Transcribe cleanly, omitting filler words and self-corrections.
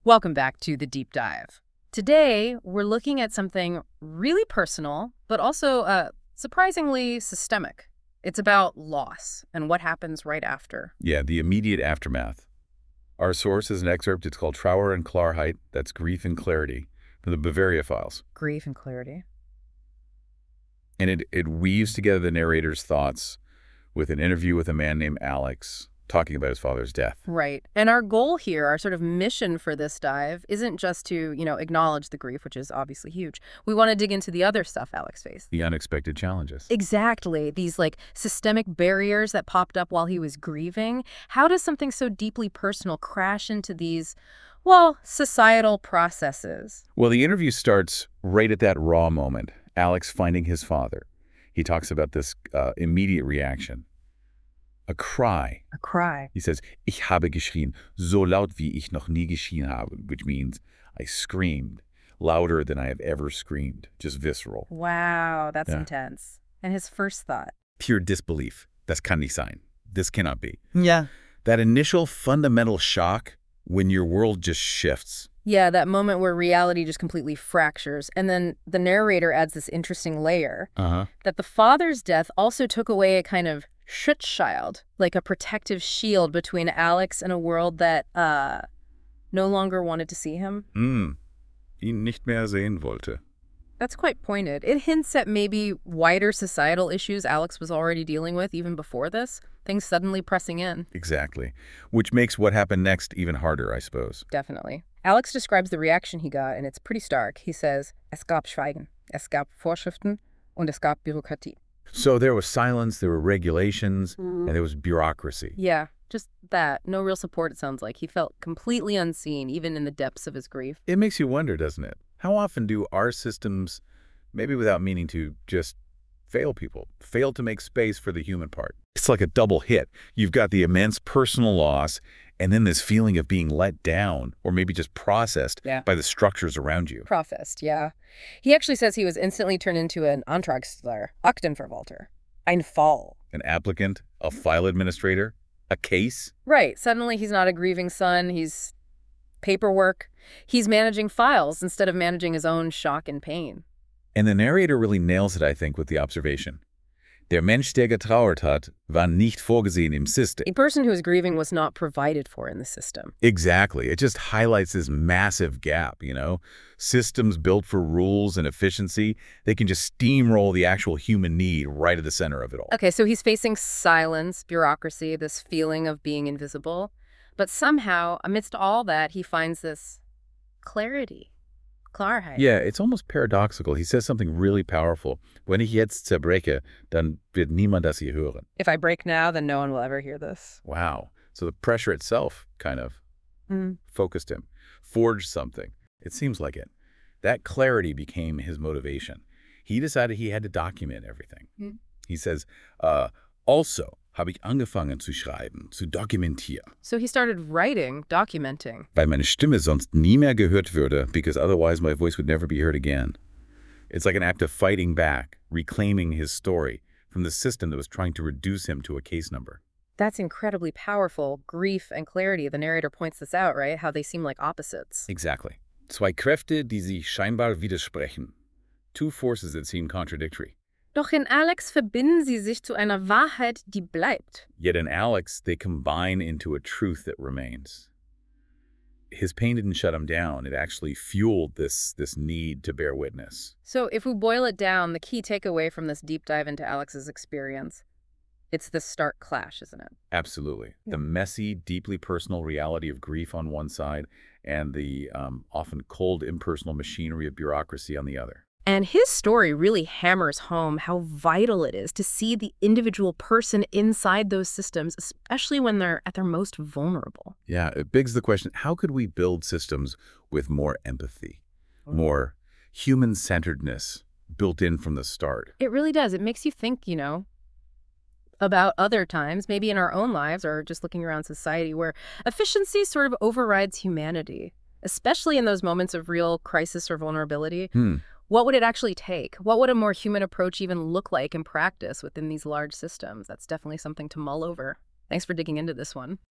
Welcome back to The Deep Dive. Today, we're looking at something really personal, but also surprisingly systemic. It's about loss and what happens right after. Yeah, the immediate aftermath. Our source is an excerpt. It's called Trauer and Klarheit. That's Grief and Clarity from the Bavaria Files. Grief and clarity. And it weaves together the narrator's thoughts with an interview with a man named Alex talking about his father's death. Right. And our goal here, our sort of mission for this dive, isn't just to, acknowledge the grief, which is obviously huge. We want to dig into the other stuff Alex faced. The unexpected challenges. Exactly. These systemic barriers that popped up while he was grieving. How does something so deeply personal crash into these, societal processes? Well, the interview starts right at that raw moment. Alex finding his father. He talks about this immediate reaction. A cry. A cry. He says, Ich habe geschrien, so laut wie ich noch nie geschrien habe, which means I screamed louder than I have ever screamed, just visceral. Wow, that's Yeah. intense. And his first thought. Pure disbelief. Das kann nicht sein. This cannot be. Yeah. That initial fundamental shock when your world just shifts. Yeah, that moment where reality just completely fractures. And then the narrator adds this interesting layer that the father's death also took away a kind of Schutzschild, like a protective shield between Alex and a world that no longer wanted to see him. Ihn nicht mehr sehen wollte. That's quite pointed. It hints at maybe wider societal issues Alex was already dealing with even before this, things suddenly pressing in. Exactly. Which makes what happened next even harder, I suppose. Definitely. Alex describes the reaction he got, and it's pretty stark. He says, Es gab Schweigen, es gab Vorschriften, und es gab Bürokratie. So there was silence, there were regulations, and there was bureaucracy. Yeah, just that. No real support, it sounds like. He felt completely unseen, even in the depths of his grief. It makes you wonder, doesn't it? How often do our systems, maybe without meaning to, just fail people, fail to make space for the human part? It's like a double hit. You've got the immense personal loss, and then this feeling of being let down, or maybe just processed by the structures around you. Professed, yeah. He actually says he was instantly turned into an Antragsteller, Aktenverwalter, ein Fall. An applicant, a file administrator, a case. Right. Suddenly he's not a grieving son. He's paperwork. He's managing files instead of managing his own shock and pain. And the narrator really nails it, I think, with the observation. Der Mensch, der getrauert hat, war nicht vorgesehen im System. A person who is grieving was not provided for in the system. Exactly. It just highlights this massive gap, Systems built for rules and efficiency, they can just steamroll the actual human need right at the center of it all. Okay, so he's facing silence, bureaucracy, this feeling of being invisible. But somehow, amidst all that, he finds this clarity. Klarheit. Yeah, it's almost paradoxical. He says something really powerful. Wenn ich jetzt zerbreche, dann wird niemand das hier hören. If I break now, then no one will ever hear this. Wow. So the pressure itself kind of focused him, forged something. It seems like it. That clarity became his motivation. He decided he had to document everything. He says, also habe ich angefangen zu schreiben, zu dokumentieren. So he started writing, documenting. Weil meine Stimme sonst nie mehr gehört würde, because otherwise my voice would never be heard again. It's like an act of fighting back, reclaiming his story from the system that was trying to reduce him to a case number. That's incredibly powerful. Grief and clarity. The narrator points this out, right? How they seem like opposites. Exactly. Zwei Kräfte, die sich scheinbar widersprechen. Two forces that seem contradictory. Doch in Alex verbinden sie sich zu einer Wahrheit, die bleibt. Yet in Alex, they combine into a truth that remains. His pain didn't shut him down. It actually fueled this need to bear witness. So if we boil it down, the key takeaway from this deep dive into Alex's experience, it's this stark clash, isn't it? Absolutely. The messy, deeply personal reality of grief on one side and the often cold, impersonal machinery of bureaucracy on the other. And his story really hammers home how vital it is to see the individual person inside those systems, especially when they're at their most vulnerable. Yeah, it begs the question, how could we build systems with more empathy, more human-centeredness built in from the start? It really does. It makes you think, about other times, maybe in our own lives or just looking around society, where efficiency sort of overrides humanity, especially in those moments of real crisis or vulnerability. What would it actually take? What would a more human approach even look like in practice within these large systems? That's definitely something to mull over. Thanks for digging into this one.